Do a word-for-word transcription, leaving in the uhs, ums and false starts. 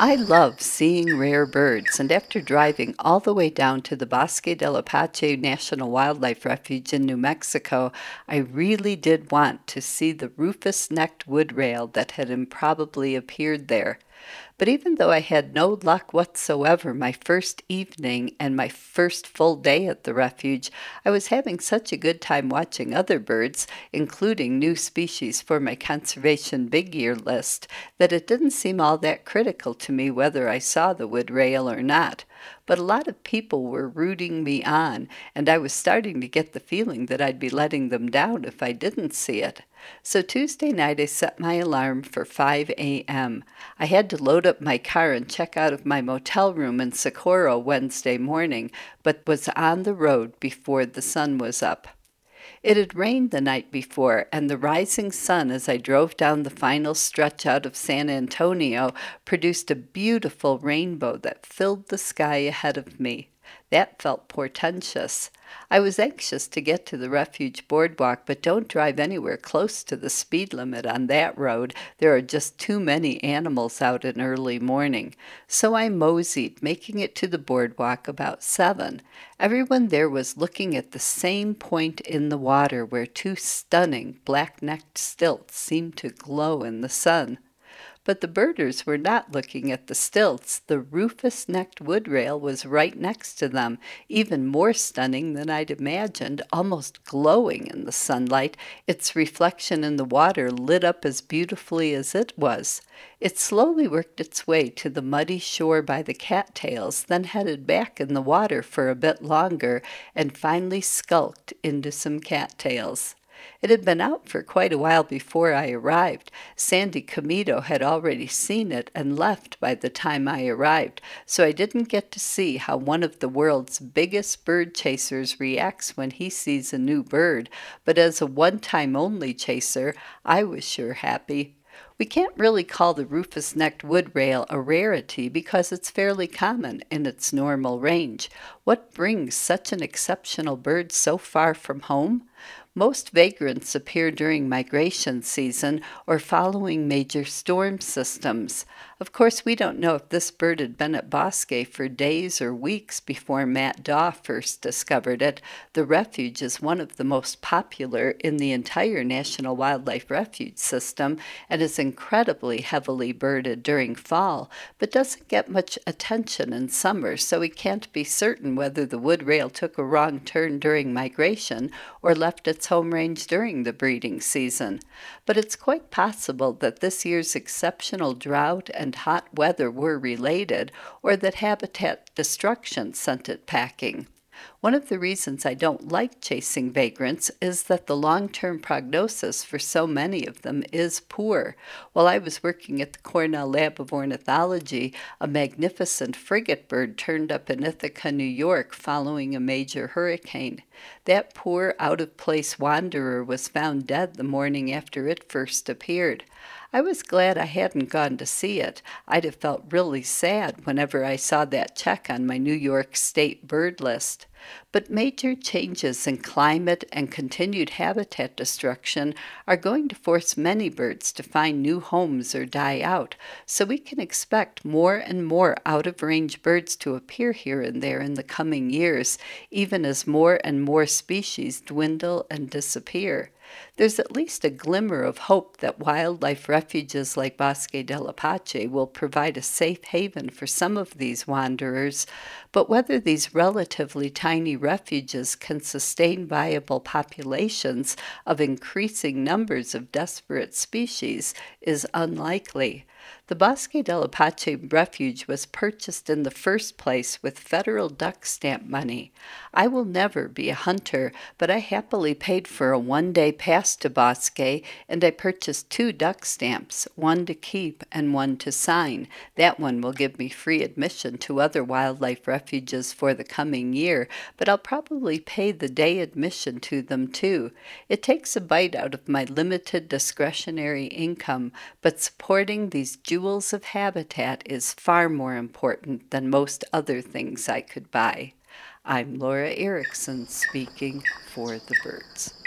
I love seeing rare birds, and after driving all the way down to the Bosque del Apache National Wildlife Refuge in New Mexico, I really did want to see the rufous-necked wood rail that had improbably appeared there. But even though I had no luck whatsoever my first evening and my first full day at the refuge, I was having such a good time watching other birds, including new species for my conservation big year list, that it didn't seem all that critical to me whether I saw the wood rail or not. But a lot of people were rooting me on, and I was starting to get the feeling that I'd be letting them down if I didn't see it. So Tuesday night I set my alarm for five a m. I had to load up my car and check out of my motel room in Socorro Wednesday morning, but was on the road before the sun was up. It had rained the night before, and the rising sun as I drove down the final stretch out of San Antonio produced a beautiful rainbow that filled the sky ahead of me. That felt portentous. I was anxious to get to the refuge boardwalk, but don't drive anywhere close to the speed limit on that road. There are just too many animals out in early morning. So I moseyed, making it to the boardwalk about seven. Everyone there was looking at the same point in the water where two stunning black-necked stilts seemed to glow in the sun. But the birders were not looking at the stilts. The rufous-necked wood rail was right next to them, even more stunning than I'd imagined, almost glowing in the sunlight, its reflection in the water lit up as beautifully as it was. It slowly worked its way to the muddy shore by the cattails, then headed back in the water for a bit longer, and finally skulked into some cattails. It had been out for quite a while before I arrived. Sandy Comito had already seen it and left by the time I arrived, so I didn't get to see how one of the world's biggest bird chasers reacts when he sees a new bird, but as a one-time only chaser, I was sure happy. We can't really call the rufous-necked wood rail a rarity because it's fairly common in its normal range. What brings such an exceptional bird so far from home? Most vagrants appear during migration season or following major storm systems. Of course, we don't know if this bird had been at Bosque for days or weeks before Matt Daw first discovered it. The refuge is one of the most popular in the entire National Wildlife Refuge system and is incredibly heavily birded during fall, but doesn't get much attention in summer, so we can't be certain whether the wood rail took a wrong turn during migration or left its home range during the breeding season. But it's quite possible that this year's exceptional drought and hot weather were related, or that habitat destruction sent it packing. One of the reasons I don't like chasing vagrants is that the long-term prognosis for so many of them is poor. While I was working at the Cornell Lab of Ornithology, a magnificent frigate bird turned up in Ithaca, New York, following a major hurricane. That poor, out-of-place wanderer was found dead the morning after it first appeared. I was glad I hadn't gone to see it. I'd have felt really sad whenever I saw that check on my New York State bird list. But major changes in climate and continued habitat destruction are going to force many birds to find new homes or die out, so we can expect more and more out-of-range birds to appear here and there in the coming years, even as more and more species dwindle and disappear. There's at least a glimmer of hope that wildlife refuges like Bosque del Apache will provide a safe haven for some of these wanderers, but whether these relatively tiny refuges can sustain viable populations of increasing numbers of desperate species is unlikely. The Bosque del Apache refuge was purchased in the first place with federal duck stamp money. I will never be a hunter, but I happily paid for a one-day pass to Bosque, and I purchased two duck stamps, one to keep and one to sign. That one will give me free admission to other wildlife refuges for the coming year, but I'll probably pay the day admission to them too. It takes a bite out of my limited discretionary income, but supporting these jewels of habitat is far more important than most other things I could buy. I'm Laura Erickson speaking for the birds.